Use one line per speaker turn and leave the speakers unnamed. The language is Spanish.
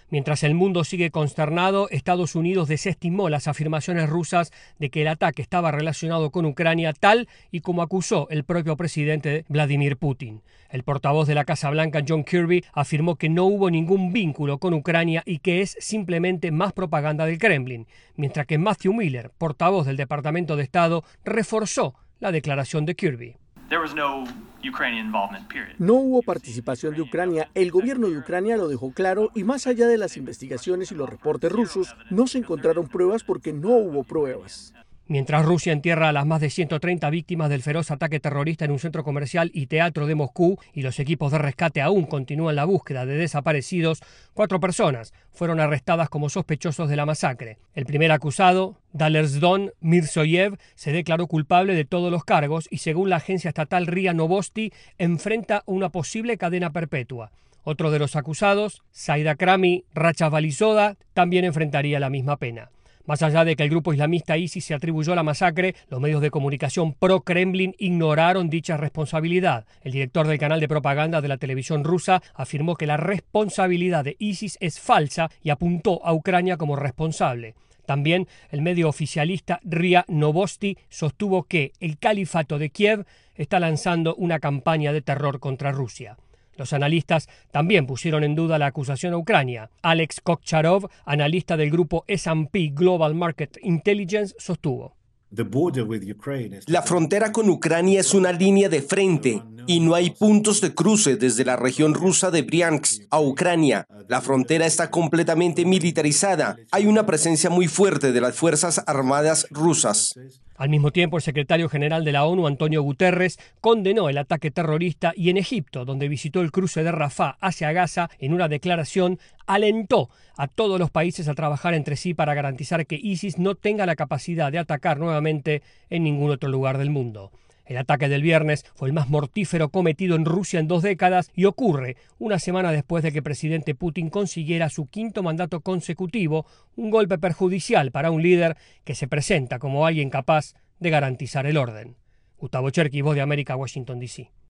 Mientras el mundo sigue consternado, Estados Unidos desestimó las afirmaciones rusas de que el ataque estaba relacionado con Ucrania, tal y como acusó el propio presidente Vladimir Putin. El portavoz de la Casa Blanca, John Kirby, afirmó que no hubo ningún vínculo con Ucrania y que es simplemente más propaganda del Kremlin, mientras que Matthew Miller, portavoz del Departamento de Estado, reforzó la declaración de Kirby.
No hubo participación de Ucrania, el gobierno de Ucrania lo dejó claro y más allá de las investigaciones y los reportes rusos, no se encontraron pruebas porque no hubo pruebas.
Mientras Rusia entierra a las más de 130 víctimas del feroz ataque terrorista en un centro comercial y teatro de Moscú y los equipos de rescate aún continúan la búsqueda de desaparecidos, 4 personas fueron arrestadas como sospechosos de la masacre. El primer acusado, Dalersdon Mirzoyev, se declaró culpable de todos los cargos y según la agencia estatal RIA Novosti enfrenta una posible cadena perpetua. Otro de los acusados, Saidakrami Rachavalizoda, también enfrentaría la misma pena. Más allá de que el grupo islamista ISIS se atribuyó la masacre, los medios de comunicación pro-Kremlin ignoraron dicha responsabilidad. El director del canal de propaganda de la televisión rusa afirmó que la responsabilidad de ISIS es falsa y apuntó a Ucrania como responsable. También el medio oficialista RIA Novosti sostuvo que el califato de Kiev está lanzando una campaña de terror contra Rusia. Los analistas también pusieron en duda la acusación a Ucrania. Alex Kokcharov, analista del grupo S&P Global Market Intelligence, sostuvo:
La frontera con Ucrania es una línea de frente y no hay puntos de cruce desde la región rusa de Briansk a Ucrania. La frontera está completamente militarizada. Hay una presencia muy fuerte de las Fuerzas Armadas rusas.
Al mismo tiempo, el secretario general de la ONU, Antonio Guterres, condenó el ataque terrorista y en Egipto, donde visitó el cruce de Rafah hacia Gaza, en una declaración, alentó a todos los países a trabajar entre sí para garantizar que ISIS no tenga la capacidad de atacar nuevamente en ningún otro lugar del mundo. El ataque del viernes fue el más mortífero cometido en Rusia en 2 décadas y ocurre una semana después de que el presidente Putin consiguiera su 5º mandato consecutivo, un golpe perjudicial para un líder que se presenta como alguien capaz de garantizar el orden. Gustavo Cherky, Voz de América, Washington, D.C.